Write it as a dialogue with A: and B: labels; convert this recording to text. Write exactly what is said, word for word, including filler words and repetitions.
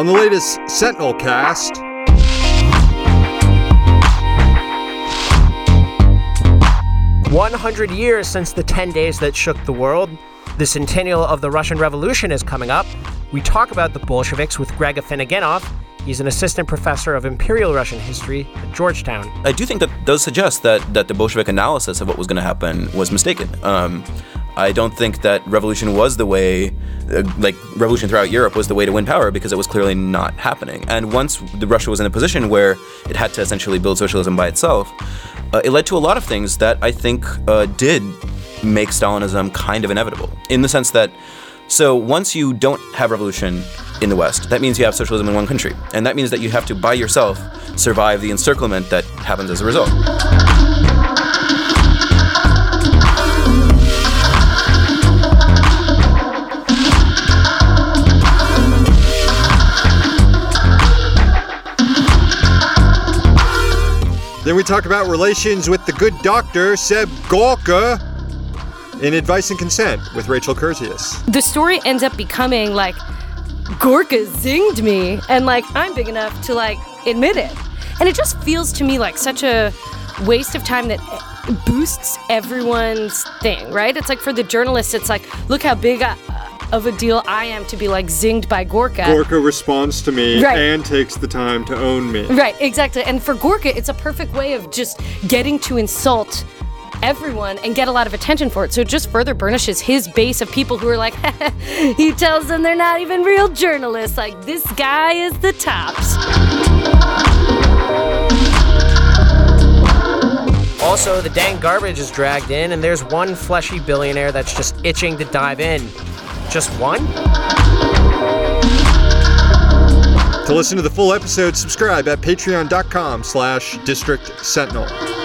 A: On the latest Sentinel cast,
B: one hundred years since the ten days that shook the world, the centennial of the Russian Revolution is coming up. We talk about the Bolsheviks with Greg Afinogenov. He's an assistant professor of Imperial Russian history at Georgetown.
C: I do think that does suggest that, that the Bolshevik analysis of what was going to happen was mistaken. Um, I don't think that revolution was the way, uh, like revolution throughout Europe was the way to win power, because it was clearly not happening. And once the Russia was in a position where it had to essentially build socialism by itself, uh, it led to a lot of things that I think uh, did make Stalinism kind of inevitable, in the sense that, so once you don't have revolution in the West, that means you have socialism in one country. And that means that you have to, by yourself, survive the encirclement that happens as a result.
A: then we talk about relations with the good doctor, Seb Gorka, in Advice and Consent with Rachel Curtius.
D: The story ends up becoming like, Gorka zinged me, and like, I'm big enough to like admit it. And it just feels to me like such a waste of time that boosts everyone's thing, right? It's like for the journalists, it's like, look how big I, of a deal I am to be like zinged by Gorka.
A: Gorka responds to me
D: right.
A: and takes the time to own me.
D: Right, exactly. And for Gorka, it's a perfect way of just getting to insult everyone and get a lot of attention for it. So it just further burnishes his base of people who are like, he tells them they're not even real journalists. Like, this guy is the tops.
B: Also, the dang garbage is dragged in, and there's one fleshy billionaire that's just itching to dive in. Just one?
A: To listen to the full episode, subscribe at patreon.com slash District Sentinel.